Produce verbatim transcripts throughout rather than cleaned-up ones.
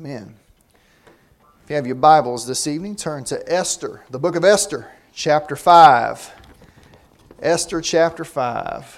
Amen. If you have your Bibles this evening, turn to Esther, the book of Esther, chapter five. Esther chapter five.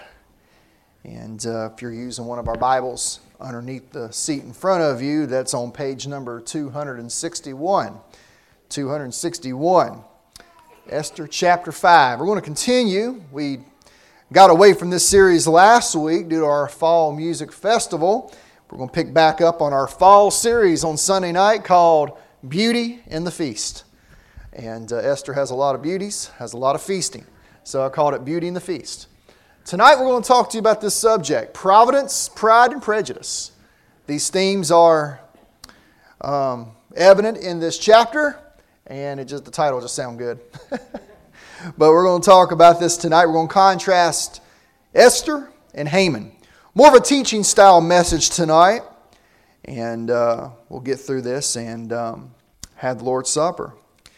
And uh, if you're using one of our Bibles underneath the seat in front of you, that's on page number two hundred sixty-one. two hundred sixty-one. Esther chapter five. We're going to continue. We got away from this series last week due to our fall music festival. We're going to pick back up on our fall series on Sunday night called Beauty and the Feast. And uh, Esther has a lot of beauties, has a lot of feasting. So I called it Beauty and the Feast. Tonight we're going to talk to you about this subject, providence, pride, and prejudice. These themes are um, evident in this chapter, and it just the title just sounds good. But we're going to talk about this tonight. We're going to contrast Esther and Haman. More of a teaching style message tonight. And uh, we'll get through this and um, have the Lord's Supper.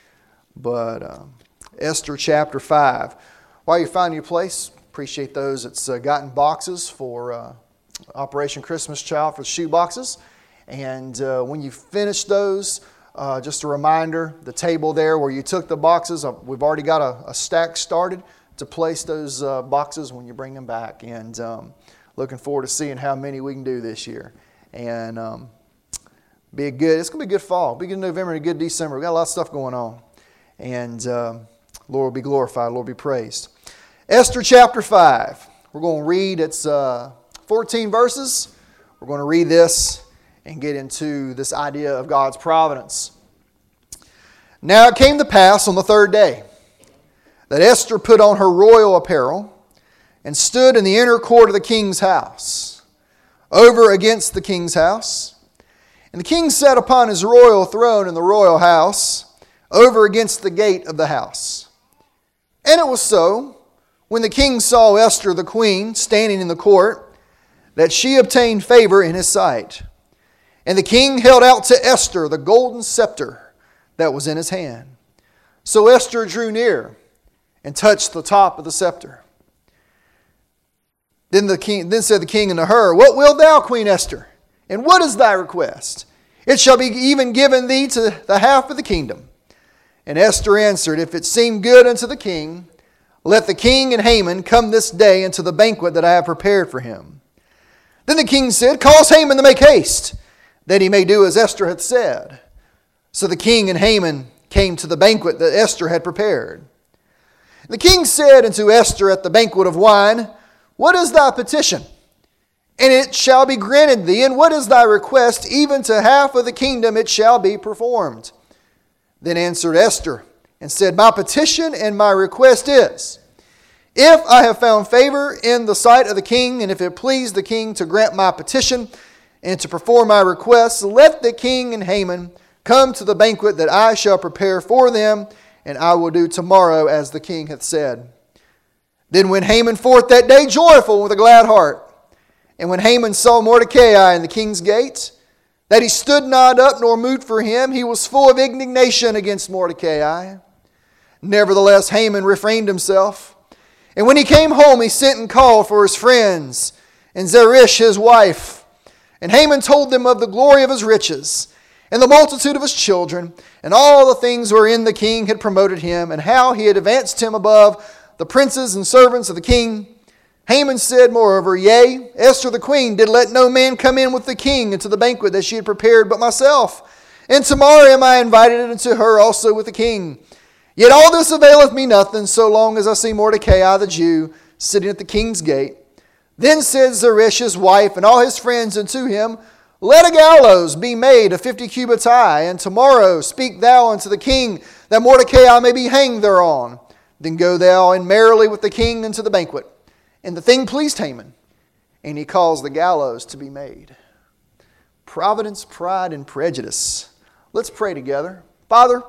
But uh, Esther chapter five. While you're finding your place, appreciate those that's uh, gotten boxes for uh, Operation Christmas Child for the shoe boxes. And uh, when you finish those, uh, just a reminder, the table there where you took the boxes, uh, we've already got a, a stack started to place those uh, boxes when you bring them back. And um, looking forward to seeing how many we can do this year. And um, be a good, it's going to be a good fall. Be a good November and a good December. We've got a lot of stuff going on. And um, Lord will be glorified. Lord will be praised. Esther chapter five. We're going to read, it's uh, fourteen verses. We're going to read this and get into this idea of God's providence. Now it came to pass on the third day that Esther put on her royal apparel and stood in the inner court of the king's house, over against the king's house. And the king sat upon his royal throne in the royal house, over against the gate of the house. And it was so, when the king saw Esther the queen standing in the court, that she obtained favor in his sight. And the king held out to Esther the golden scepter that was in his hand. So Esther drew near and touched the top of the scepter. Then the king, then said the king unto her, What wilt thou, Queen Esther? And what is thy request? It shall be even given thee to the half of the kingdom. And Esther answered, If it seem good unto the king, let the king and Haman come this day into the banquet that I have prepared for him. Then the king said, Cause Haman to make haste, that he may do as Esther hath said. So the king and Haman came to the banquet that Esther had prepared. The king said unto Esther at the banquet of wine, What is thy petition? And it shall be granted thee. And what is thy request? Even to half of the kingdom it shall be performed. Then answered Esther and said, My petition and my request is, if I have found favor in the sight of the king, and if it please the king to grant my petition and to perform my request, let the king and Haman come to the banquet that I shall prepare for them, and I will do tomorrow as the king hath said. Then went Haman forth that day joyful with a glad heart. And when Haman saw Mordecai in the king's gate, that he stood not up nor moved for him, he was full of indignation against Mordecai. Nevertheless, Haman refrained himself. And when he came home, he sent and called for his friends and Zeresh his wife. And Haman told them of the glory of his riches and the multitude of his children and all the things wherein the king had promoted him, and how he had advanced him above the princes and servants of the king. Haman said, moreover, Yea, Esther the queen did let no man come in with the king into the banquet that she had prepared but myself. And tomorrow am I invited unto her also with the king. Yet all this availeth me nothing, so long as I see Mordecai the Jew sitting at the king's gate. Then said Zeresh his wife and all his friends unto him, Let a gallows be made of fifty cubits high, and tomorrow speak thou unto the king, that Mordecai may be hanged thereon. Then go thou in merrily with the king into the banquet. And the thing pleased Haman, and he caused the gallows to be made. Providence, pride, and prejudice. Let's pray together. Father,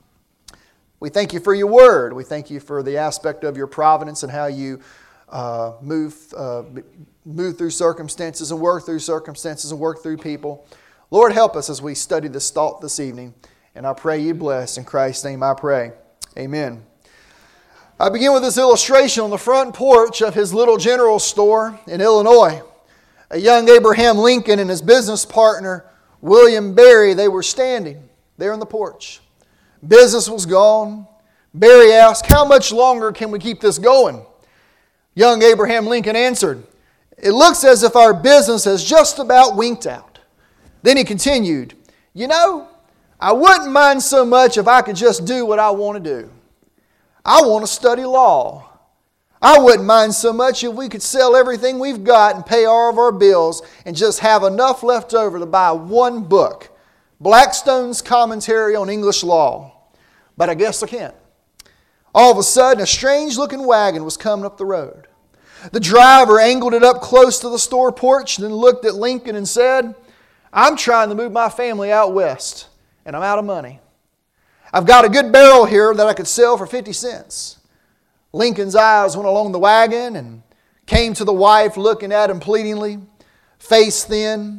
we thank you for your word. We thank you for the aspect of your providence and how you uh, move, uh, move through circumstances and work through circumstances and work through people. Lord, help us as we study this thought this evening. And I pray you bless. In Christ's name I pray. Amen. I begin with this illustration on the front porch of his little general store in Illinois. A young Abraham Lincoln and his business partner William Barry, they were standing there on the porch. Business was gone. Barry asked, "How much longer can we keep this going?" Young Abraham Lincoln answered, "It looks as if our business has just about winked out." Then he continued, "You know, I wouldn't mind so much if I could just do what I want to do. I want to study law. I wouldn't mind so much if we could sell everything we've got and pay all of our bills and just have enough left over to buy one book, Blackstone's Commentary on English Law. But I guess I can't." All of a sudden, a strange-looking wagon was coming up the road. The driver angled it up close to the store porch and then looked at Lincoln and said, "I'm trying to move my family out west, and I'm out of money. I've got a good barrel here that I could sell for fifty cents. Lincoln's eyes went along the wagon and came to the wife looking at him pleadingly, face thin.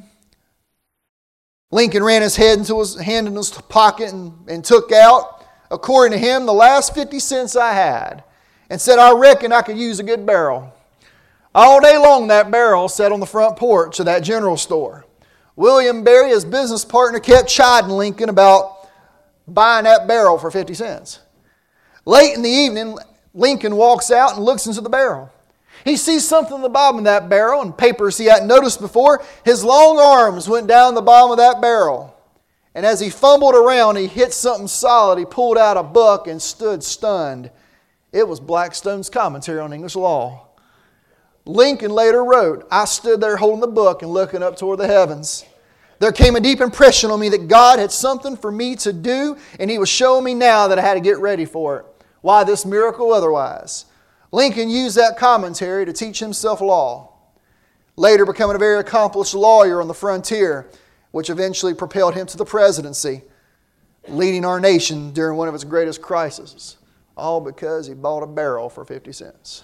Lincoln ran his head into his hand in his pocket and, and took out, according to him, the last fifty cents I had, and said, "I reckon I could use a good barrel." All day long that barrel sat on the front porch of that general store. William Barry, his business partner, kept chiding Lincoln about buying that barrel for fifty cents. Late in the evening, Lincoln walks out and looks into the barrel. He sees something in the bottom of that barrel and papers he hadn't noticed before. His long arms went down the bottom of that barrel. And as he fumbled around, he hit something solid. He pulled out a book and stood stunned. It was Blackstone's Commentary on English Law. Lincoln later wrote, "I stood there holding the book and looking up toward the heavens. There came a deep impression on me that God had something for me to do, and He was showing me now that I had to get ready for it. Why this miracle otherwise?" Lincoln used that commentary to teach himself law, later becoming a very accomplished lawyer on the frontier, which eventually propelled him to the presidency, leading our nation during one of its greatest crises, all because he bought a barrel for fifty cents.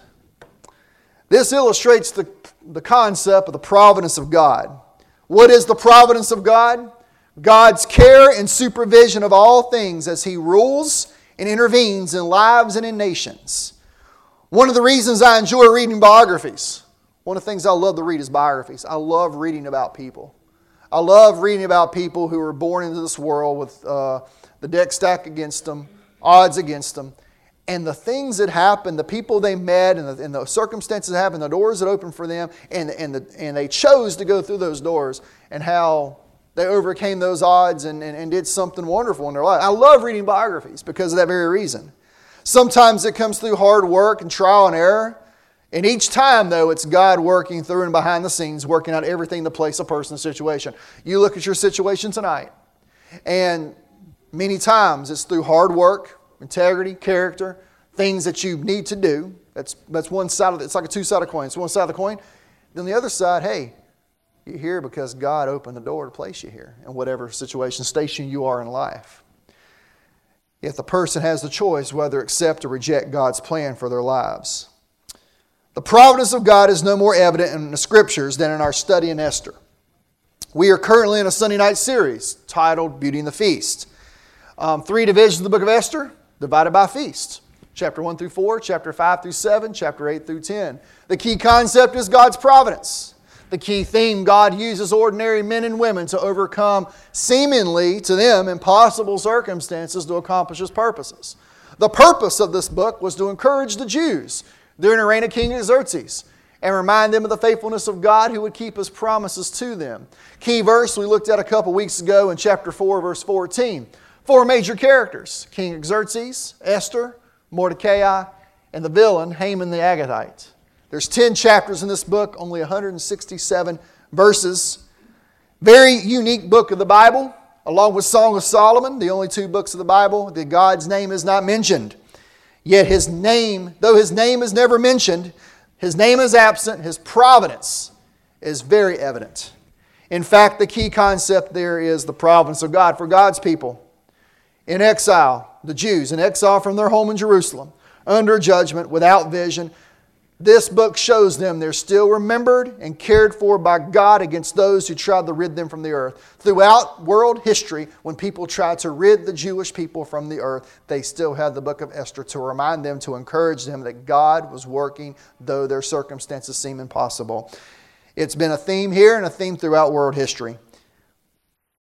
This illustrates the, the concept of the providence of God. What is the providence of God? God's care and supervision of all things as He rules and intervenes in lives and in nations. One of the reasons I enjoy reading biographies, one of the things I love to read is biographies. I love reading about people. I love reading about people who were born into this world with uh, the deck stacked against them, odds against them, and the things that happened, the people they met, and the, and the circumstances that happened, the doors that opened for them, and, and, the, and they chose to go through those doors, and how they overcame those odds and, and, and did something wonderful in their life. I love reading biographies because of that very reason. Sometimes it comes through hard work and trial and error. And each time, though, it's God working through and behind the scenes, working out everything to place a person in a situation. You look at your situation tonight, and many times it's through hard work, integrity, character, things that you need to do. That's that's one side of it. It's like a two-sided coin. It's one side of the coin. Then the other side, hey, you're here because God opened the door to place you here in whatever situation, station you are in life. If the person has the choice whether to accept or reject God's plan for their lives. The providence of God is no more evident in the Scriptures than in our study in Esther. We are currently in a Sunday night series titled Beauty and the Feast. Um, three divisions of the book of Esther, divided by feast. Chapter one through four, chapter five through seven, chapter eight through ten. The key concept is God's providence. The key theme, God uses ordinary men and women to overcome seemingly to them impossible circumstances to accomplish His purposes. The purpose of this book was to encourage the Jews during the reign of King Xerxes and remind them of the faithfulness of God who would keep His promises to them. Key verse we looked at a couple weeks ago in chapter four, verse fourteen. Four major characters: King Xerxes, Esther, Mordecai, and the villain, Haman the Agagite. There's ten chapters in this book, only one hundred sixty-seven verses. Very unique book of the Bible, along with Song of Solomon, the only two books of the Bible that God's name is not mentioned. Yet His name, though His name is never mentioned, His name is absent, His providence is very evident. In fact, the key concept there is the providence of God for God's people. In exile, the Jews in exile from their home in Jerusalem, under judgment, without vision. This book shows them they're still remembered and cared for by God against those who tried to rid them from the earth. Throughout world history, when people tried to rid the Jewish people from the earth, they still had the book of Esther to remind them, to encourage them that God was working, though their circumstances seem impossible. It's been a theme here and a theme throughout world history.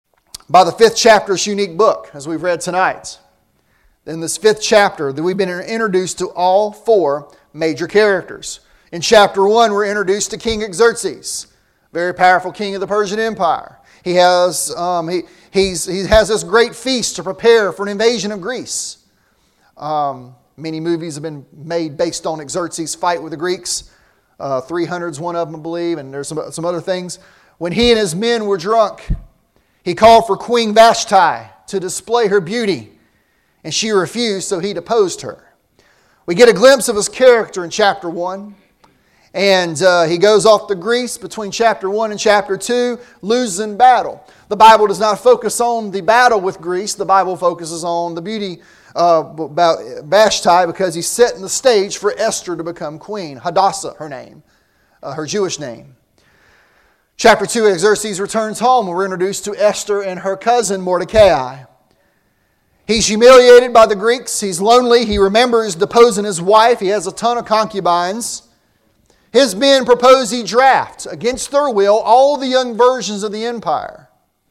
by the fifth chapter's unique book, as we've read tonight. In this fifth chapter, that we've been introduced to all four major characters. In chapter one, we're introduced to King Xerxes, very powerful king of the Persian Empire. He has um, he he's, he has this great feast to prepare for an invasion of Greece. Um, many movies have been made based on Xerxes' fight with the Greeks. Uh, three hundred is one of them, I believe, and there's some some other things. When he and his men were drunk, he called for Queen Vashti to display her beauty, and she refused, so he deposed her. We get a glimpse of his character in chapter one. And uh, he goes off to Greece between chapter one and chapter two, loses in battle. The Bible does not focus on the battle with Greece. The Bible focuses on the beauty uh, about Vashti, because he's setting the stage for Esther to become queen. Hadassah, her name, uh, her Jewish name. Chapter two, Xerxes returns home. We're introduced to Esther and her cousin Mordecai. He's humiliated by the Greeks. He's lonely. He remembers deposing his wife. He has a ton of concubines. His men propose he draft, against their will, all the young virgins of the empire.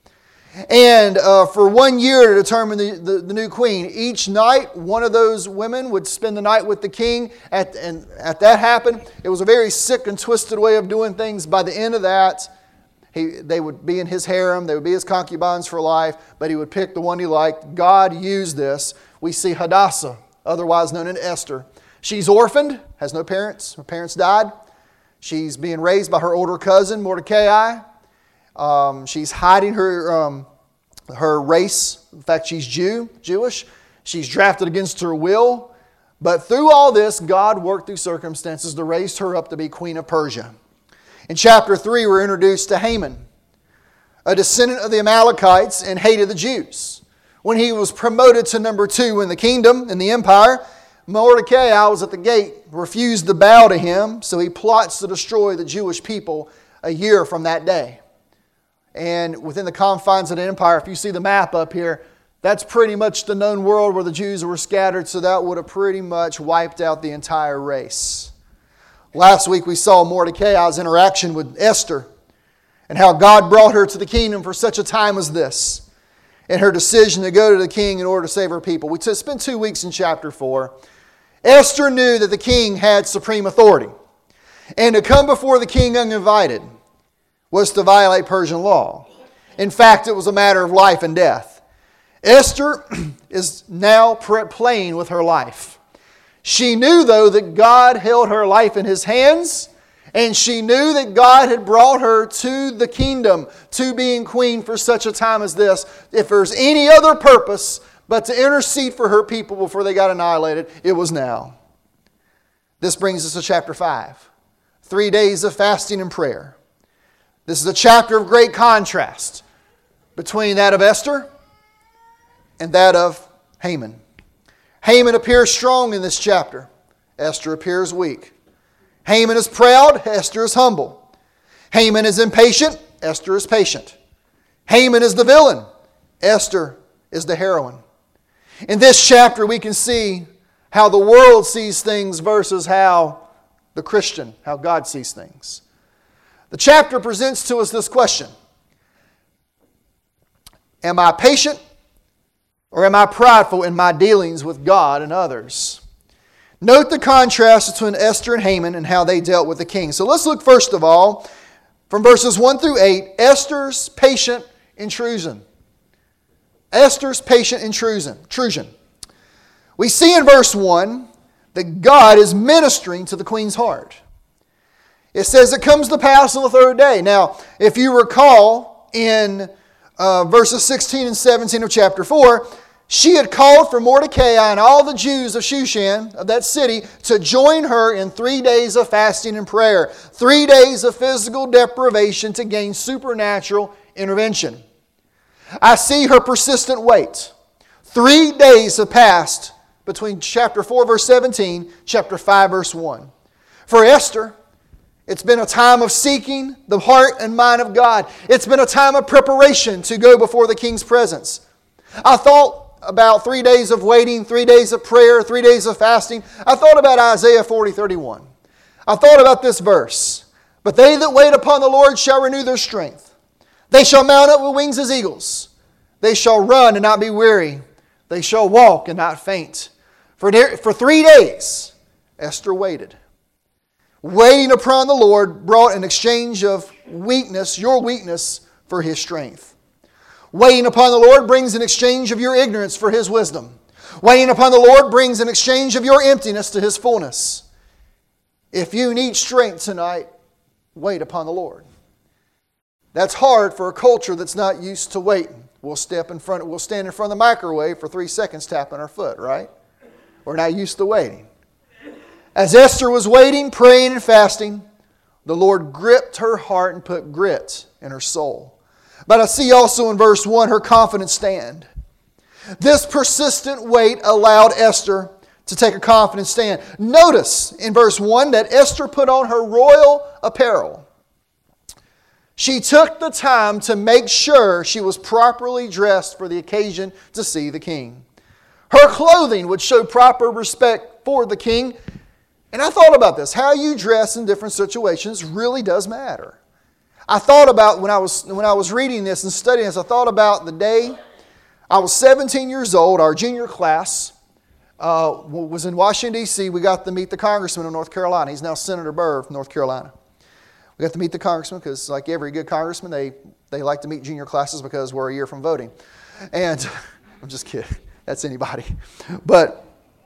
And uh, for one year to determine the, the, the new queen. Each night, one of those women would spend the night with the king. At, and at that happened, it was a very sick and twisted way of doing things. By the end of that, he, they would be in his harem. They would be his concubines for life. But he would pick the one he liked. God used this. We see Hadassah, otherwise known as Esther. She's orphaned, has no parents. Her parents died. She's being raised by her older cousin, Mordecai. Um, she's hiding her, um, her race. In fact, she's Jew, Jewish. She's drafted against her will. But through all this, God worked through circumstances to raise her up to be queen of Persia. In chapter three, we're introduced to Haman, a descendant of the Amalekites and hated the Jews. When he was promoted to number two in the kingdom, in the empire, Mordecai was at the gate, refused to bow to him, so he plots to destroy the Jewish people a year from that day. And within the confines of the empire, if you see the map up here, that's pretty much the known world where the Jews were scattered, so that would have pretty much wiped out the entire race. Last week we saw Mordecai's interaction with Esther and how God brought her to the kingdom for such a time as this, and her decision to go to the king in order to save her people. We spent two weeks in chapter four. Esther knew that the king had supreme authority, and to come before the king uninvited was to violate Persian law. In fact, it was a matter of life and death. Esther is now playing with her life. She knew, though, that God held her life in His hands, and she knew that God had brought her to the kingdom, to being queen for such a time as this. If there's any other purpose but to intercede for her people before they got annihilated, it was now. This brings us to chapter five. Three days of fasting and prayer. This is a chapter of great contrast between that of Esther and that of Haman. Haman appears strong in this chapter. Esther appears weak. Haman is proud. Esther is humble. Haman is impatient. Esther is patient. Haman is the villain. Esther is the heroine. In this chapter, we can see how the world sees things versus how the Christian, how God sees things. The chapter presents to us this question: am I patient, or am I prideful in my dealings with God and others? Note the contrast between Esther and Haman and how they dealt with the king. So let's look first of all from verses one through eight, Esther's patient intrusion. Esther's patient intrusion. We see in verse one that God is ministering to the queen's heart. It says it comes to pass on the third day. Now, if you recall in uh, verses sixteen and seventeen of chapter four, she had called for Mordecai and all the Jews of Shushan, of that city, to join her in three days of fasting and prayer. Three days of physical deprivation to gain supernatural intervention. I see her persistent wait. Three days have passed between chapter four, verse seventeen, chapter five, verse one. For Esther, it's been a time of seeking the heart and mind of God. It's been a time of preparation to go before the king's presence. I thought about three days of waiting, three days of prayer, three days of fasting. I thought about Isaiah forty, thirty-one. I thought about this verse. But they that wait upon the Lord shall renew their strength. They shall mount up with wings as eagles. They shall run and not be weary. They shall walk and not faint. For, for three days, Esther waited. Waiting upon the Lord brought an exchange of weakness, your weakness, for His strength. Waiting upon the Lord brings an exchange of your ignorance for His wisdom. Waiting upon the Lord brings an exchange of your emptiness to His fullness. If you need strength tonight, wait upon the Lord. That's hard for a culture that's not used to waiting. We'll step in front, we'll stand in front of the microwave for three seconds tapping our foot, right? We're not used to waiting. As Esther was waiting, praying and fasting, the Lord gripped her heart and put grit in her soul. But I see also in verse one her confident stand. This persistent wait allowed Esther to take a confident stand. Notice in verse one that Esther put on her royal apparel. She took the time to make sure she was properly dressed for the occasion to see the king. Her clothing would show proper respect for the king. And I thought about this. How you dress in different situations really does matter. I thought about when I was when I was reading this and studying this, I thought about the day I was seventeen years old. Our junior class uh, was in Washington, D C We got to meet the congressman of North Carolina. He's now Senator Burr of North Carolina. We got to meet the congressman because, like every good congressman, they, they like to meet junior classes because we're a year from voting. And I'm just kidding. That's anybody. But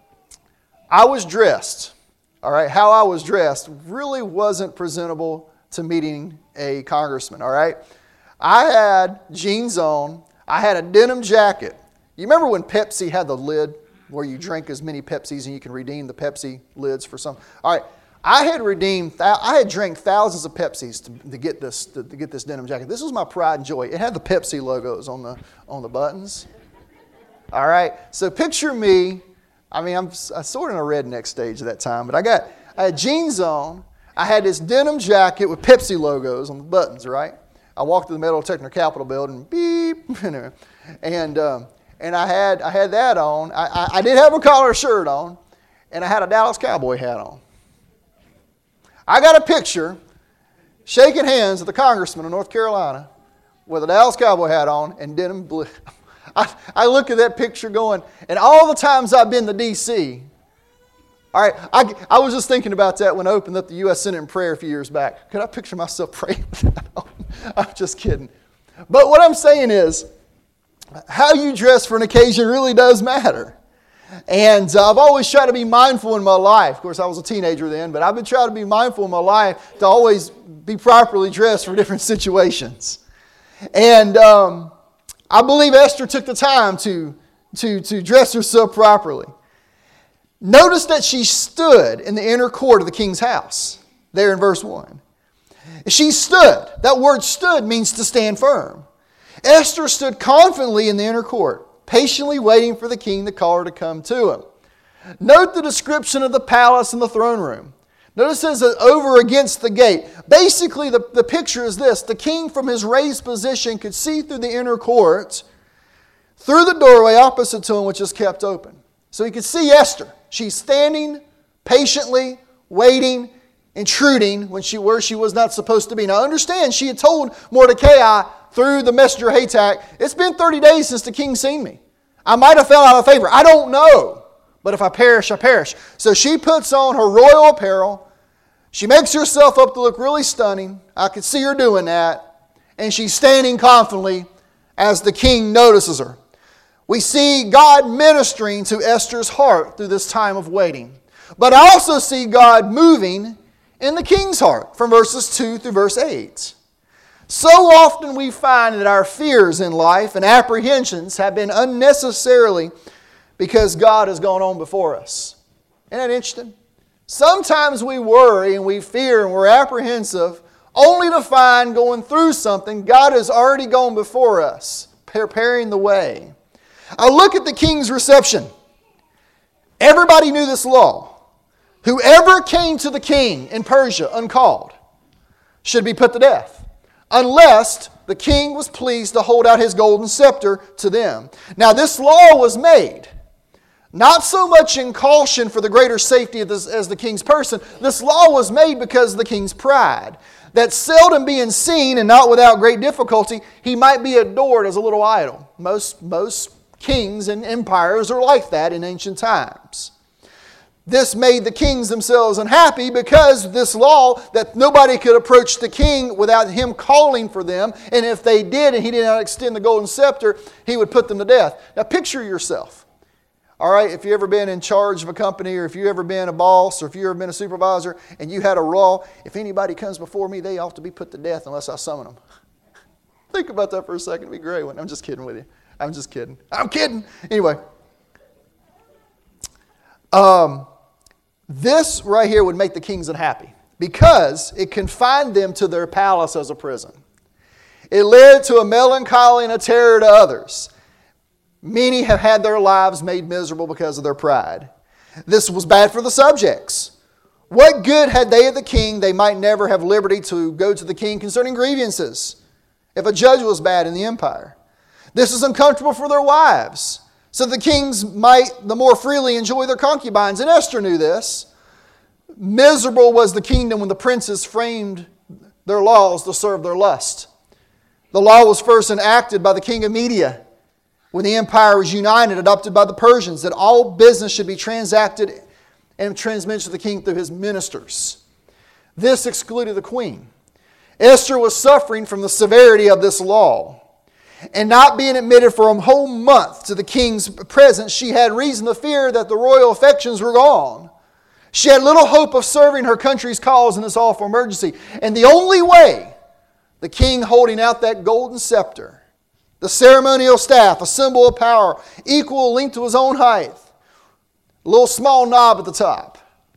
I was dressed. All right, how I was dressed really wasn't presentable to meeting a congressman. All right, I had jeans on. I had a denim jacket. You remember when Pepsi had the lid where you drink as many Pepsis and you can redeem the Pepsi lids for some? All right. I had redeemed, I had drank thousands of Pepsis to, to get this to, to get this denim jacket. This was my pride and joy. It had the Pepsi logos on the on the buttons. All right, so picture me. I mean, I'm, I'm sort of in a redneck stage at that time, but I got I had jeans on. I had this denim jacket with Pepsi logos on the buttons. Right, I walked to the Metal Detector Capitol building, beep, and um, and I had I had that on. I, I, I did have a collar shirt on, and I had a Dallas Cowboy hat on. I got a picture shaking hands with the congressman of North Carolina with a Dallas Cowboy hat on and denim blue. I, I look at that picture going, and all the times I've been to D C, all right, I, I was just thinking about that when I opened up the U S Senate in prayer a few years back. Could I picture myself praying with that on? I'm just kidding. But what I'm saying is, how you dress for an occasion really does matter. And uh, I've always tried to be mindful in my life. Of course, I was a teenager then, but I've been trying to be mindful in my life to always be properly dressed for different situations. And um, I believe Esther took the time to, to, to dress herself properly. Notice that she stood in the inner court of the king's house, there in verse one. She stood. That word stood means to stand firm. Esther stood confidently in the inner court, patiently waiting for the king to call her to come to him. Note the description of the palace and the throne room. Notice it says over against the gate. Basically, the, the picture is this. The king from his raised position could see through the inner court, through the doorway opposite to him, which is kept open. So he could see Esther. She's standing patiently, waiting, intruding when she, where she was not supposed to be. Now understand, she had told Mordecai through the messenger Hatak, it's been thirty days since the king seen me. I might have fell out of favor. I don't know. But if I perish, I perish. So she puts on her royal apparel. She makes herself up to look really stunning. I could see her doing that. And she's standing confidently as the king notices her. We see God ministering to Esther's heart through this time of waiting. But I also see God moving in the king's heart from verses two through verse eight. So often we find that our fears in life and apprehensions have been unnecessarily because God has gone on before us. Isn't that interesting? Sometimes we worry and we fear and we're apprehensive only to find going through something God has already gone before us, preparing the way. I look at the king's reception. Everybody knew this law. Whoever came to the king in Persia uncalled should be put to death, unless the king was pleased to hold out his golden scepter to them. Now this law was made Not so much in caution for the greater safety of this, as the king's person. This law was made because of the king's pride. That seldom being seen, and not without great difficulty, he might be adored as a little idol. Most, most kings and empires are like that in ancient times. This made the kings themselves unhappy because this law that nobody could approach the king without him calling for them. And if they did and he did not extend the golden scepter, he would put them to death. Now picture yourself. All right, if you've ever been in charge of a company, or if you've ever been a boss, or if you've ever been a supervisor, and you had a law, if anybody comes before me, they ought to be put to death unless I summon them. Think about that for a second. It'd be a great one. I'm just kidding with you. I'm just kidding. I'm kidding. Anyway. Um, this right here would make the kings unhappy because it confined them to their palace as a prison. It led to a melancholy and a terror to others. Many have had their lives made miserable because of their pride. This was bad for the subjects. What good had they of the king? They might never have liberty to go to the king concerning grievances if a judge was bad in the empire. This is uncomfortable for their wives, so the kings might the more freely enjoy their concubines. And Esther knew this. Miserable was the kingdom when the princes framed their laws to serve their lust. The law was first enacted by the king of Media, when the empire was united, adopted by the Persians, that all business should be transacted and transmitted to the king through his ministers. This excluded the queen. Esther was suffering from the severity of this law. And not being admitted for a whole month to the king's presence, she had reason to fear that the royal affections were gone. She had little hope of serving her country's cause in this awful emergency. And the only way the king holding out that golden scepter, the ceremonial staff, a symbol of power, equal length to his own height. A little small knob at the top.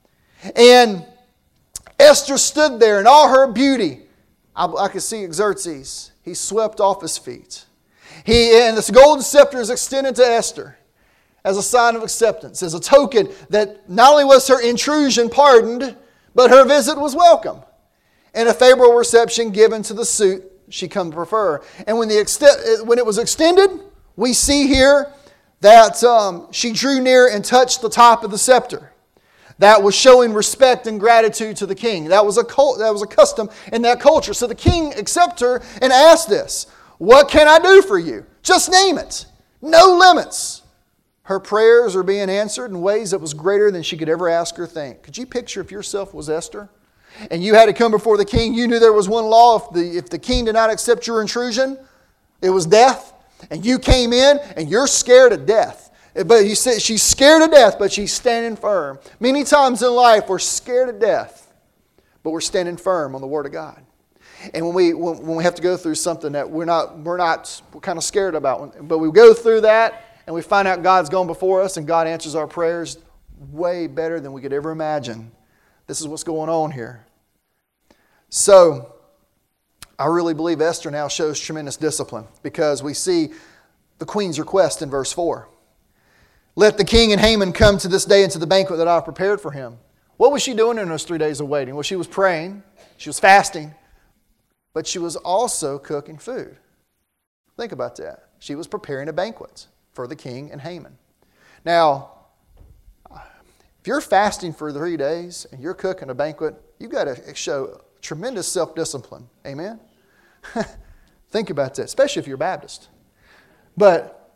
And Esther stood there in all her beauty. I, I could see Xerxes. He swept off his feet. He, and this golden scepter is extended to Esther as a sign of acceptance, as a token that not only was her intrusion pardoned, but her visit was welcome. And a favorable reception given to the suit she come to prefer. And when, the when it was extended, we see here that um, she drew near and touched the top of the scepter. That was showing respect and gratitude to the king. That was a cult, that was a custom in that culture. So the king accepted her and asked this, "What can I do for you?" Just name it. No limits. Her prayers are being answered in ways that was greater than she could ever ask or think. Could you picture if yourself was Esther? And you had to come before the king. You knew there was one law. If the, if the king did not accept your intrusion, it was death. And you came in and you're scared to death. But you said she's scared to death, but she's standing firm. Many times in life we're scared to death, but we're standing firm on the Word of God. And when we when, when we have to go through something that we're not we're not we're kind of scared about, but we go through that and we find out God's gone before us and God answers our prayers way better than we could ever imagine. This is what's going on here. So, I really believe Esther now shows tremendous discipline because we see the queen's request in verse four. Let the king and Haman come to this day into the banquet that I have prepared for him. What was she doing in those three days of waiting? Well, she was praying, she was fasting, but she was also cooking food. Think about that. She was preparing a banquet for the king and Haman. Now, if you're fasting for three days and you're cooking a banquet, you've got to show tremendous self-discipline. Amen? Think about that, especially if you're Baptist. But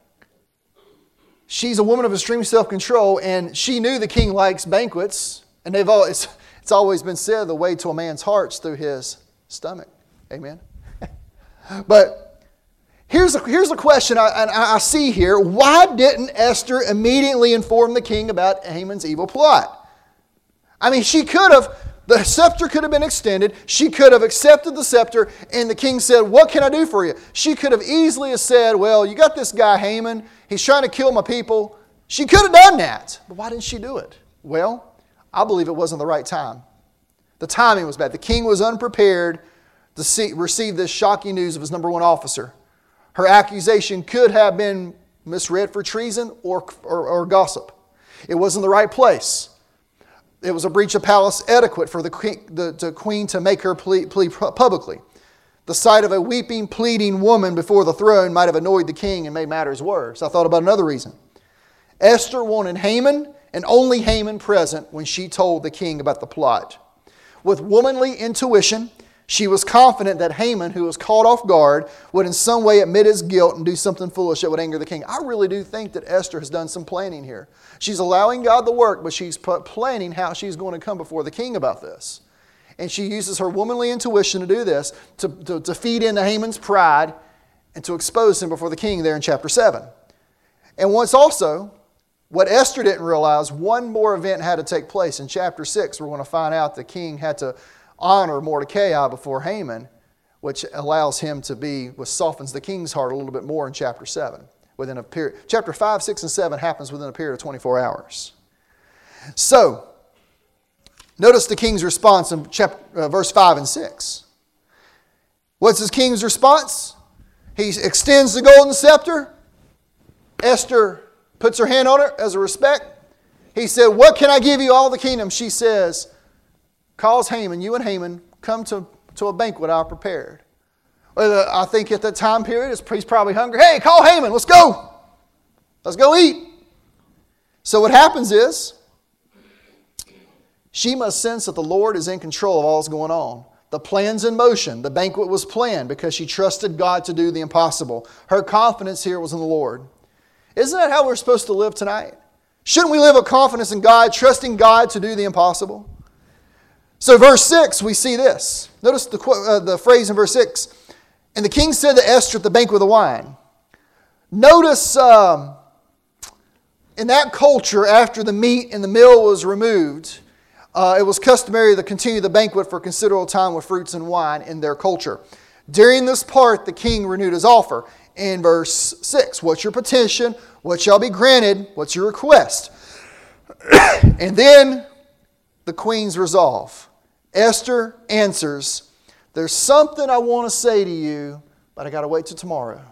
she's a woman of extreme self-control, and she knew the king likes banquets, and they've all, it's, it's always been said the way to a man's heart's through his stomach. Amen? But here's a, here's a question I, I, I see here. Why didn't Esther immediately inform the king about Haman's evil plot? I mean, she could have... The scepter could have been extended. She could have accepted the scepter, and the king said, "What can I do for you?" She could have easily have said, "Well, you got this guy Haman. He's trying to kill my people." She could have done that. But why didn't she do it? Well, I believe it wasn't the right time. The timing was bad. The king was unprepared to see, receive this shocking news of his number one officer. Her accusation could have been misread for treason or, or, or gossip. It wasn't the right place. It was a breach of palace etiquette for the queen, the, the queen to make her plea, plea publicly. The sight of a weeping, pleading woman before the throne might have annoyed the king and made matters worse. I thought about another reason. Esther wanted Haman and only Haman present when she told the king about the plot. With womanly intuition, she was confident that Haman, who was caught off guard, would in some way admit his guilt and do something foolish that would anger the king. I really do think that Esther has done some planning here. She's allowing God the work, but she's planning how she's going to come before the king about this. And she uses her womanly intuition to do this, to, to, to feed into Haman's pride and to expose him before the king there in chapter seven. And once also, what Esther didn't realize, one more event had to take place. In chapter six, we're going to find out the king had to honor Mordecai before Haman, which allows him to be, which softens the king's heart a little bit more in chapter seven. Within a period, chapter five, six, and seven happens within a period of twenty-four hours. So, notice the king's response in chapter, uh, verse five and six. What's his king's response? He extends the golden scepter. Esther puts her hand on it as a respect. He said, "What can I give you, all the kingdom?" She says, "Calls Haman, you and Haman, come to, to a banquet I prepared." Well, I think at that time period, he's probably hungry. "Hey, call Haman, let's go. Let's go eat." So what happens is, she must sense that the Lord is in control of all that's going on. The plan's in motion. The banquet was planned because she trusted God to do the impossible. Her confidence here was in the Lord. Isn't that how we're supposed to live tonight? Shouldn't we live with confidence in God, trusting God to do the impossible? So verse six, we see this. Notice the, uh, the phrase in verse six. "And the king said to Esther at the banquet of the wine." Notice um, in that culture, after the meat and the meal was removed, uh, it was customary to continue the banquet for a considerable time with fruits and wine in their culture. During this part, the king renewed his offer. In verse six, "What's your petition? What shall be granted? What's your request?" And then the queen's resolve. Esther answers, "There's something I want to say to you, but I got to wait till tomorrow."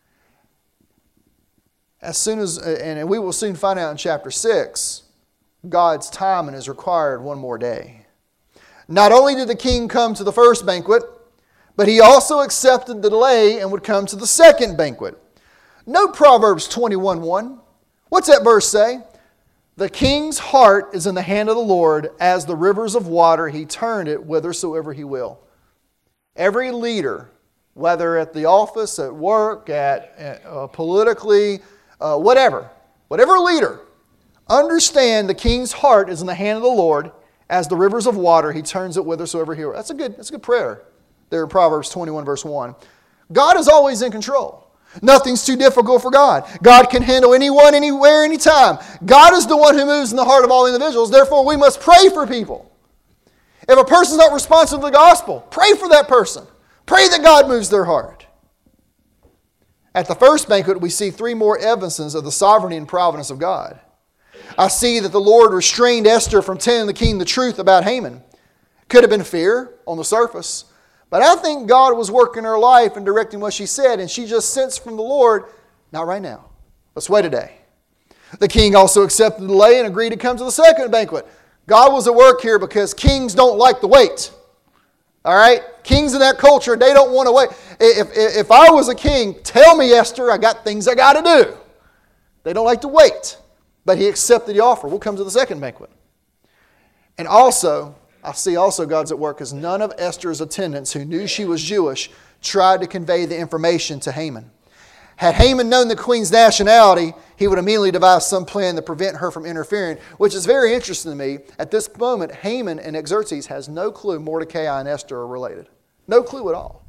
As soon as, and we will soon find out in chapter six, God's timing is required one more day. Not only did the king come to the first banquet, but he also accepted the delay and would come to the second banquet. Note Proverbs twenty-one one. What's that verse say? "The king's heart is in the hand of the Lord, as the rivers of water, he turned it whithersoever he will." Every leader, whether at the office, at work, at uh, politically, uh, whatever, whatever leader, understand the king's heart is in the hand of the Lord, as the rivers of water, he turns it whithersoever he will. That's a good, that's a good prayer there in Proverbs twenty-one verse one. God is always in control. Nothing's too difficult for God. God can handle anyone, anywhere, anytime. God is the one who moves in the heart of all individuals. Therefore, we must pray for people. If a person's not responsive to the gospel, pray for that person. Pray that God moves their heart. At the first banquet, we see three more evidences of the sovereignty and providence of God. I see that the Lord restrained Esther from telling the king the truth about Haman. Could have been fear on the surface. But I think God was working her life and directing what she said, and she just sensed from the Lord, not right now. Let's wait a day. The king also accepted the delay and agreed to come to the second banquet. God was at work here because kings don't like to wait. All right? Kings in that culture, they don't want to wait. If, if, if I was a king, tell me, Esther, I got things I got to do. They don't like to wait. But he accepted the offer. We'll come to the second banquet. And also, I see also God's at work, because none of Esther's attendants who knew she was Jewish tried to convey the information to Haman. Had Haman known the queen's nationality, he would immediately devise some plan to prevent her from interfering, which is very interesting to me. At this moment, Haman and Xerxes has no clue Mordecai and Esther are related. No clue at all.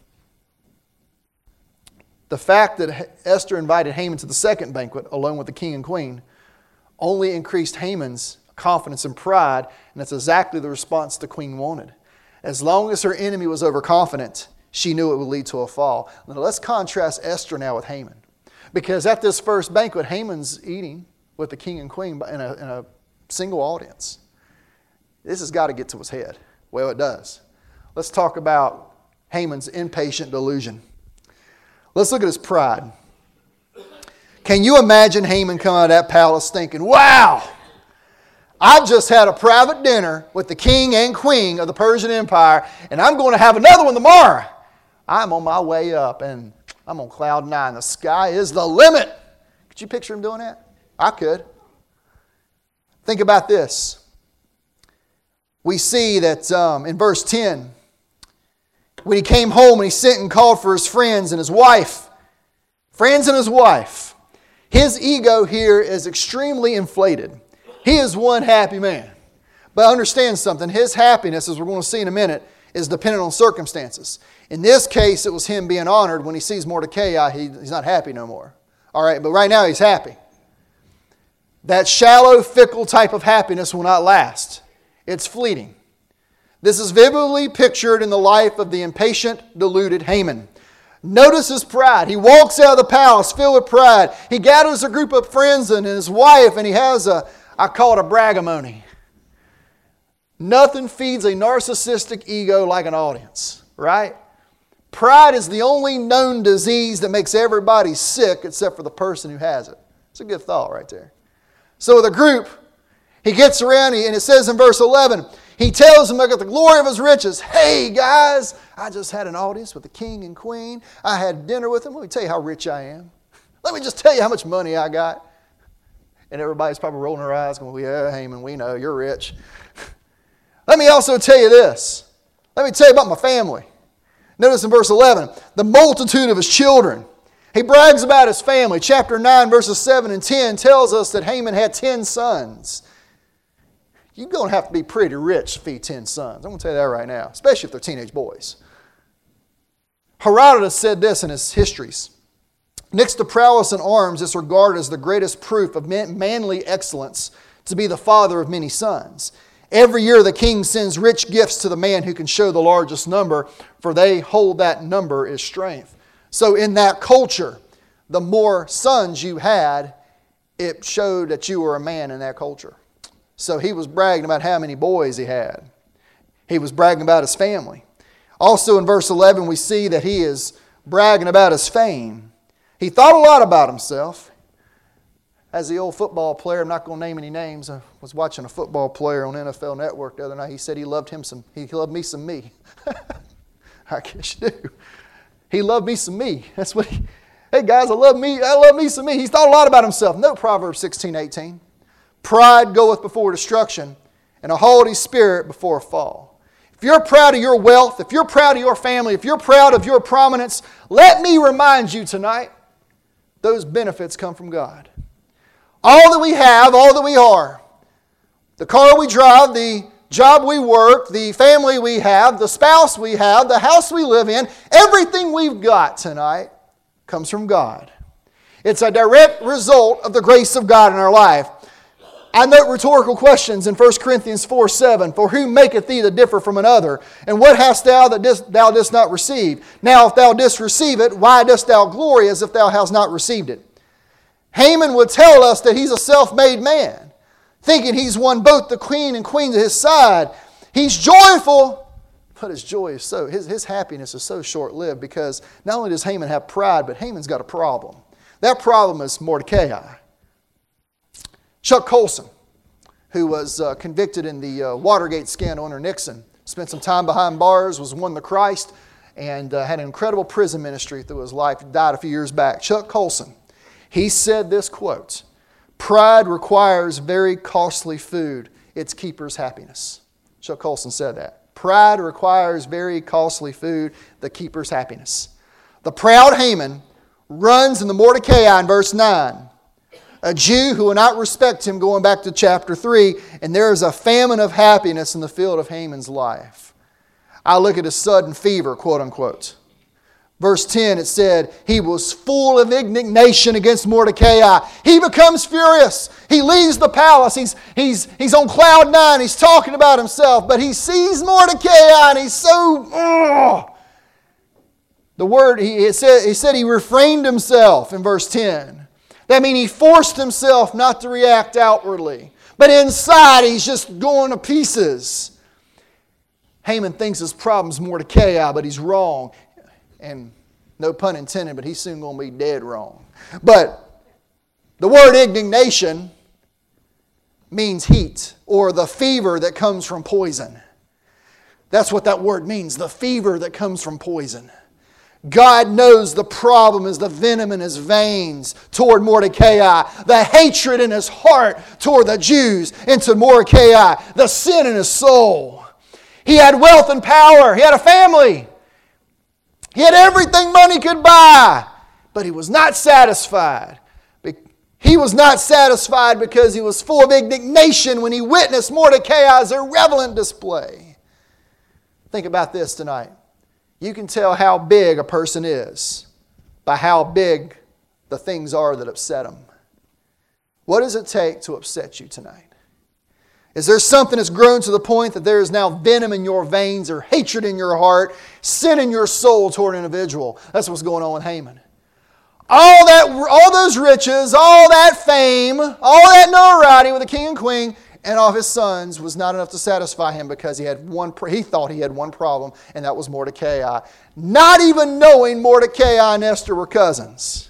The fact that Esther invited Haman to the second banquet, along with the king and queen, only increased Haman's confidence and pride, and that's exactly the response the queen wanted. As long as her enemy was overconfident, she knew it would lead to a fall. Now let's contrast Esther now with Haman. Because at this first banquet, Haman's eating with the king and queen in a, in a single audience. This has got to get to his head. Well, it does. Let's talk about Haman's impatient delusion. Let's look at his pride. Can you imagine Haman coming out of that palace thinking, wow, I've just had a private dinner with the king and queen of the Persian Empire, and I'm going to have another one tomorrow. I'm on my way up, and I'm on cloud nine. The sky is the limit. Could you picture him doing that? I could. Think about this. We see that um, in verse ten, when he came home and he sent and called for his friends and his wife, friends and his wife, his ego here is extremely inflated. He is one happy man. But understand something, his happiness, as we're going to see in a minute, is dependent on circumstances. In this case, it was him being honored. When he sees Mordecai, he, he's not happy no more. All right, but right now he's happy. That shallow, fickle type of happiness will not last. It's fleeting. This is vividly pictured in the life of the impatient, deluded Haman. Notice his pride. He walks out of the palace filled with pride. He gathers a group of friends and his wife, and he has a, I call it a bragamony. Nothing feeds a narcissistic ego like an audience, right? Pride is the only known disease that makes everybody sick except for the person who has it. It's a good thought right there. So with a group, he gets around, and it says in verse eleven, he tells them about the glory of his riches. Hey guys, I just had an audience with the king and queen. I had dinner with them. Let me tell you how rich I am. Let me just tell you how much money I got. And everybody's probably rolling their eyes going, yeah, Haman, we know, you're rich. Let me also tell you this. Let me tell you about my family. Notice in verse eleven, the multitude of his children. He brags about his family. Chapter nine, verses seven and ten tells us that Haman had ten sons. You're going to have to be pretty rich to feed ten sons. I'm going to tell you that right now, especially if they're teenage boys. Herodotus said this in his histories. Next to prowess in arms, it's regarded as the greatest proof of manly excellence to be the father of many sons. Every year the king sends rich gifts to the man who can show the largest number, for they hold that number is strength. So in that culture, the more sons you had, it showed that you were a man in that culture. So he was bragging about how many boys he had. He was bragging about his family. Also in verse eleven, we see that he is bragging about his fame. He thought a lot about himself. As the old football player, I'm not going to name any names. I was watching a football player on N F L Network the other night. He said he loved him some. He loved me some me. I guess you do. He loved me some me. That's what. He, hey guys, I love me. I love me some me. He's thought a lot about himself. Note Proverbs sixteen eighteen. Pride goeth before destruction, and a haughty spirit before a fall. If you're proud of your wealth, if you're proud of your family, if you're proud of your prominence, let me remind you tonight, those benefits come from God. All that we have, all that we are, the car we drive, the job we work, the family we have, the spouse we have, the house we live in, everything we've got tonight comes from God. It's a direct result of the grace of God in our life. I note rhetorical questions in First Corinthians four seven. For who maketh thee to differ from another? And what hast thou that dis- thou didst not receive? Now if thou didst receive it, why dost thou glory as if thou hast not received it? Haman would tell us that he's a self-made man, thinking he's won both the queen and queen to his side. He's joyful, but his joy is so, his, his happiness is so short-lived, because not only does Haman have pride, but Haman's got a problem. That problem is Mordecai. Chuck Colson, who was uh, convicted in the uh, Watergate scandal under Nixon, spent some time behind bars, was won to Christ, and uh, had an incredible prison ministry through his life. He died a few years back. Chuck Colson, he said this quote, "Pride requires very costly food, its keeper's happiness." Chuck Colson said that. Pride requires very costly food, the keeper's happiness. The proud Haman runs in the Mordecai in verse nine. A Jew who will not respect him, going back to chapter three, and there is a famine of happiness in the field of Haman's life. I look at his sudden fever, quote unquote. Verse ten, it said, he was full of indignation against Mordecai. He becomes furious. He leaves the palace. He's, he's, he's on cloud nine. He's talking about himself, but he sees Mordecai and he's so... Ugh. The word, he, it said, he said he refrained himself in verse ten. That means he forced himself not to react outwardly. But inside, he's just going to pieces. Haman thinks his problem's Mordecai, but he's wrong. And no pun intended, but he's soon going to be dead wrong. But the word indignation means heat, or the fever that comes from poison. That's what that word means, the fever that comes from poison. God knows the problem is the venom in his veins toward Mordecai, the hatred in his heart toward the Jews and to Mordecai, the sin in his soul. He had wealth and power. He had a family. He had everything money could buy, but he was not satisfied. He was not satisfied because he was full of indignation when he witnessed Mordecai's irreverent display. Think about this tonight. You can tell how big a person is by how big the things are that upset them. What does it take to upset you tonight? Is there something that's grown to the point that there is now venom in your veins or hatred in your heart, sin in your soul toward an individual? That's what's going on with Haman. All that, all those riches, all that fame, all that notoriety with the king and queen and all of his sons was not enough to satisfy him because he had one. He thought he had one problem, and that was Mordecai. Not even knowing Mordecai and Esther were cousins.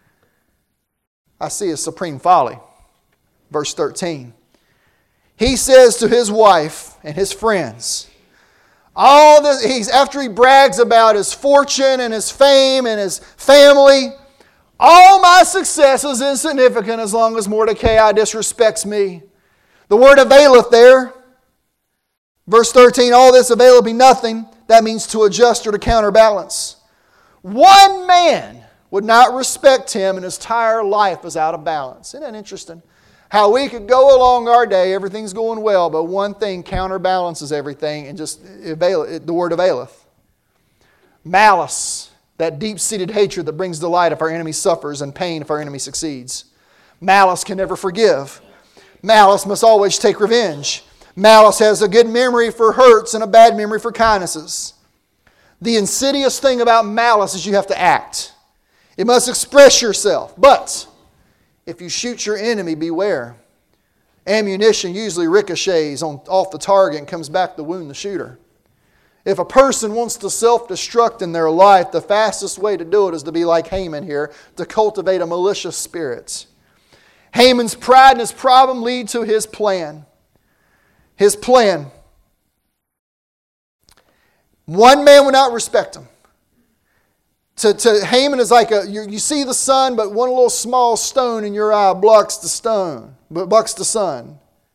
I see a supreme folly. Verse thirteen. He says to his wife and his friends, all this, he's after he brags about his fortune and his fame and his family. All my success is insignificant as long as Mordecai disrespects me. The word availeth there. Verse thirteen, all this availeth me nothing. That means to adjust or to counterbalance. One man would not respect him and his entire life is out of balance. Isn't that interesting? How we could go along our day, everything's going well, but one thing counterbalances everything and just avail, the word availeth. Malice. That deep-seated hatred that brings delight if our enemy suffers and pain if our enemy succeeds. Malice can never forgive. Malice must always take revenge. Malice has a good memory for hurts and a bad memory for kindnesses. The insidious thing about malice is you have to act. It must express yourself. But if you shoot your enemy, beware. Ammunition usually ricochets on, off the target and comes back to wound the shooter. If a person wants to self-destruct in their life, the fastest way to do it is to be like Haman here, to cultivate a malicious spirit. Haman's pride and his problem lead to his plan. His plan. One man would not respect him. To, to Haman is like a, you, you see the sun, but one little small stone in your eye blocks the stone, but blocks the sun.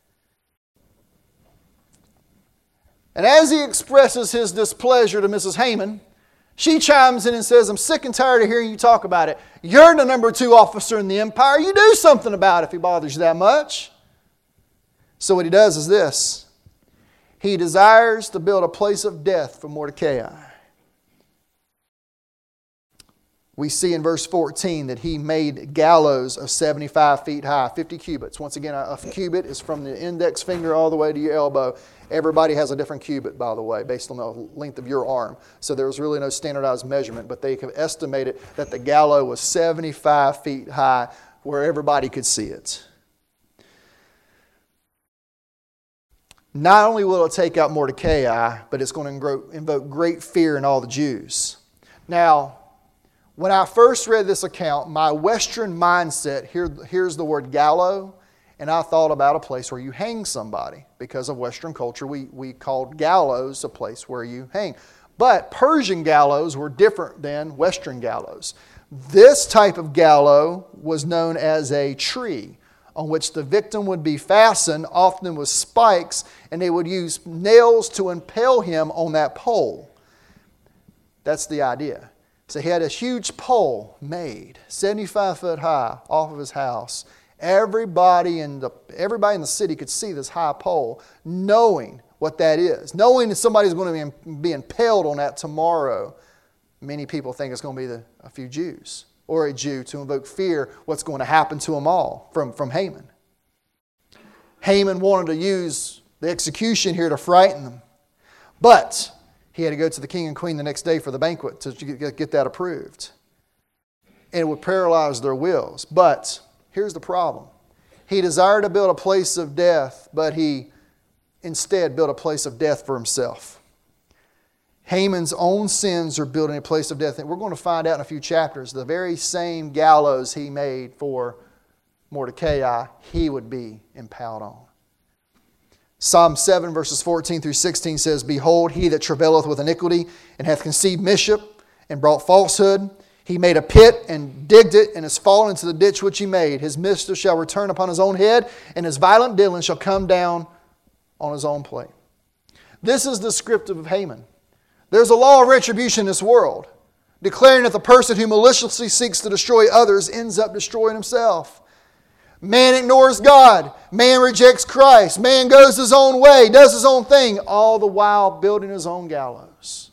And as he expresses his displeasure to Missus Haman, she chimes in and says, I'm sick and tired of hearing you talk about it. You're the number two officer in the empire. You do something about it if he bothers you that much. So what he does is this. He desires to build a place of death for Mordecai. We see in verse fourteen that he made gallows of seventy-five feet high, fifty cubits. Once again, a cubit is from the index finger all the way to your elbow. Everybody has a different cubit, by the way, based on the length of your arm. So there was really no standardized measurement, but they have estimated that the gallows was seventy-five feet high where everybody could see it. Not only will it take out Mordecai, but it's going to invoke great fear in all the Jews. Now, when I first read this account, my Western mindset, here, here's the word gallows, and I thought about a place where you hang somebody. Because of Western culture, we, we called gallows a place where you hang. But Persian gallows were different than Western gallows. This type of gallows was known as a tree on which the victim would be fastened, often with spikes, and they would use nails to impale him on that pole. That's the idea. So he had a huge pole made, seventy-five foot high, off of his house. Everybody in the everybody in the city could see this high pole, knowing what that is. Knowing that somebody's going to be, be impaled on that tomorrow. Many people think it's going to be the, a few Jews or a Jew to invoke fear what's going to happen to them all from, from Haman. Haman wanted to use the execution here to frighten them. But he had to go to the king and queen the next day for the banquet to get that approved. And it would paralyze their wills. But here's the problem. He desired to build a place of death, but he instead built a place of death for himself. Haman's own sins are building a place of death. And we're going to find out in a few chapters, the very same gallows he made for Mordecai, he would be impaled on. Psalm seven verses fourteen through sixteen says, Behold, he that travaileth with iniquity, and hath conceived mischief, and brought falsehood. He made a pit and digged it, and has fallen into the ditch which he made. His mischief shall return upon his own head, and his violent dealing shall come down on his own plate. This is descriptive of Haman. There's a law of retribution in this world, declaring that the person who maliciously seeks to destroy others ends up destroying himself. Man ignores God. Man rejects Christ. Man goes his own way, does his own thing, all the while building his own gallows.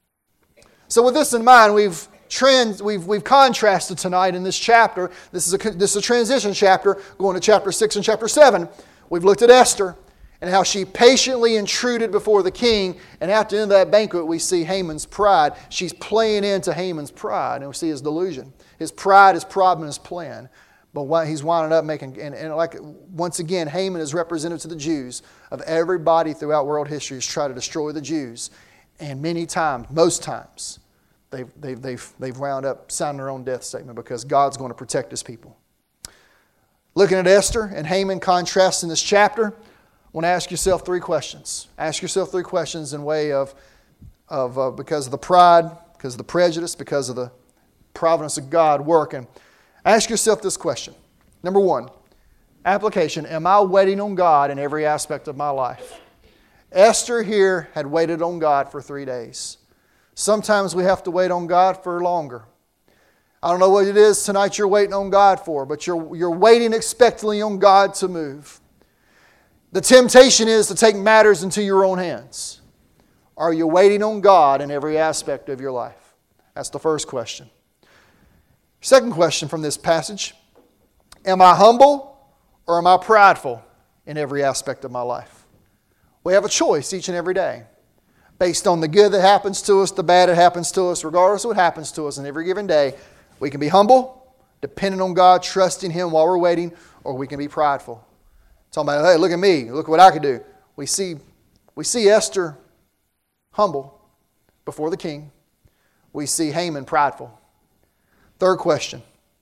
So with this in mind, we've trans, we've, we've contrasted tonight in this chapter. This is, a, this is a transition chapter going to chapter six and chapter seven. We've looked at Esther and how she patiently intruded before the king. And at the end of that banquet, we see Haman's pride. She's playing into Haman's pride, and we see his delusion. His pride, his problem, and his plan. But he's winding up making, and, and like once again, Haman is representative to the Jews of everybody throughout world history who's tried to destroy the Jews. And many times, most times, they've, they've, they've, they've wound up signing their own death statement because God's going to protect His people. Looking at Esther and Haman contrast in this chapter, I want to ask yourself three questions. Ask yourself three questions in way of, of uh, because of the pride, because of the prejudice, because of the providence of God working. Ask yourself this question. Number one, application. Am I waiting on God in every aspect of my life? Esther here had waited on God for three days. Sometimes we have to wait on God for longer. I don't know what it is tonight you're waiting on God for, but you're, you're waiting expectantly on God to move. The temptation is to take matters into your own hands. Are you waiting on God in every aspect of your life? That's the first question. Second question from this passage. Am I humble or am I prideful in every aspect of my life? We have a choice each and every day. Based on the good that happens to us, the bad that happens to us, regardless of what happens to us in every given day, we can be humble, dependent on God, trusting Him while we're waiting, or we can be prideful. Talking about, hey, look at me, look at what I could do. We see, we see Esther humble before the king. We see Haman prideful. Third question.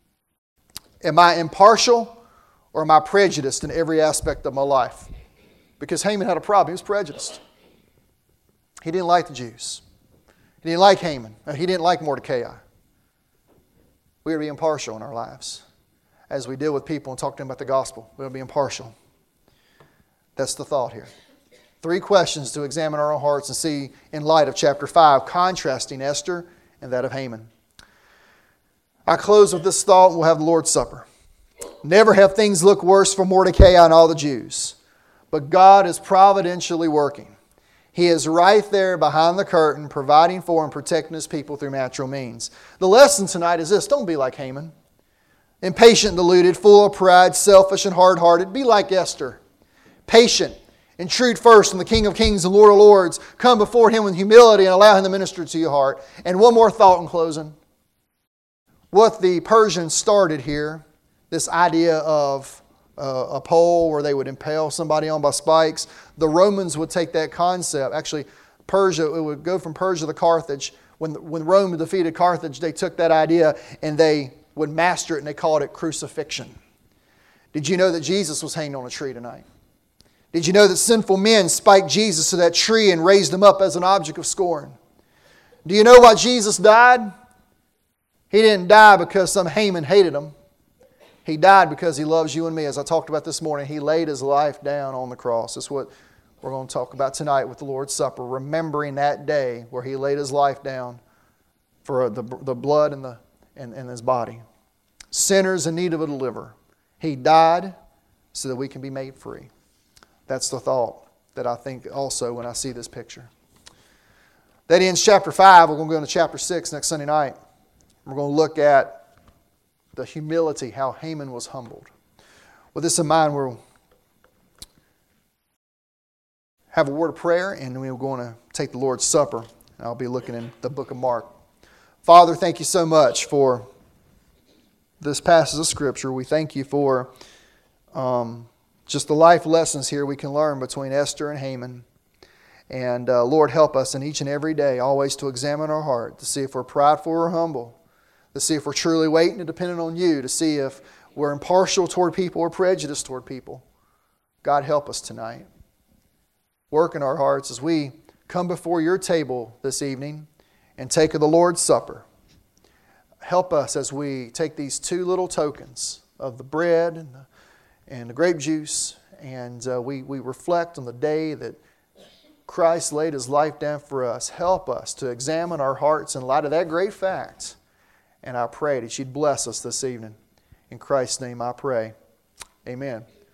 Am I impartial or am I prejudiced in every aspect of my life? Because Haman had a problem. He was prejudiced. He didn't like the Jews. He didn't like Haman. He didn't like Mordecai. We are to be impartial in our lives. As we deal with people and talk to them about the gospel, we'll be impartial. That's the thought here. Three questions to examine our own hearts and see in light of chapter five, contrasting Esther and that of Haman. I close with this thought and we'll have the Lord's Supper. Never have things look worse for Mordecai and all the Jews. But God is providentially working. He is right there behind the curtain, providing for and protecting His people through natural means. The lesson tonight is this. Don't be like Haman. Impatient, deluded, full of pride, selfish and hard-hearted. Be like Esther. Patient. Intrude first on the King of Kings and Lord of Lords. Come before Him with humility and allow Him to minister to your heart. And one more thought in closing. What the Persians started here, this idea of uh, a pole where they would impale somebody on by spikes, the Romans would take that concept. Actually, Persia, it would go from Persia to Carthage. When, when Rome defeated Carthage, they took that idea and they would master it and they called it crucifixion. Did you know that Jesus was hanged on a tree tonight? Did you know that sinful men spiked Jesus to that tree and raised Him up as an object of scorn? Do you know why Jesus died? He didn't die because some Haman hated Him. He died because He loves you and me. As I talked about this morning, He laid His life down on the cross. That's what we're going to talk about tonight with the Lord's Supper, remembering that day where He laid His life down for the, the blood and, the, and, and His body. Sinners in need of a deliverer. He died so that we can be made free. That's the thought that I think also when I see this picture. That ends chapter five. We're going to go into chapter six next Sunday night. We're going to look at the humility, how Haman was humbled. With this in mind, we'll have a word of prayer and then we're going to take the Lord's Supper. I'll be looking in the book of Mark. Father, thank you so much for this passage of Scripture. We thank you for um, just the life lessons here we can learn between Esther and Haman. And uh, Lord, help us in each and every day always to examine our heart, to see if we're prideful or humble, to see if we're truly waiting and dependent on you, to see if we're impartial toward people or prejudiced toward people. God, help us tonight. Work in our hearts as we come before your table this evening and take of the Lord's Supper. Help us as we take these two little tokens of the bread and the, and the grape juice, and uh, we, we reflect on the day that Christ laid His life down for us. Help us to examine our hearts in light of that great fact. And I pray that You'd bless us this evening. In Christ's name I pray. Amen.